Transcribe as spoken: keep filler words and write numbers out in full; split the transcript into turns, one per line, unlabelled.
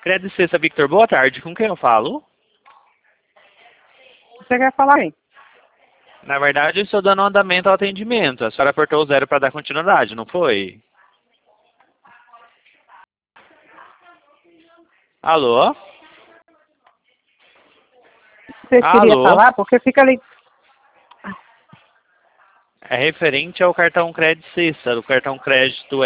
Crédito Cesta Victor, boa tarde. Com quem eu falo?
Você quer falar aí?
Na verdade, eu estou dando andamento ao atendimento. A senhora apertou o zero para dar continuidade, não foi? Alô?
Você queria
Alô?
falar? Porque fica ali.
É referente ao cartão crédito Cesta, do cartão crédito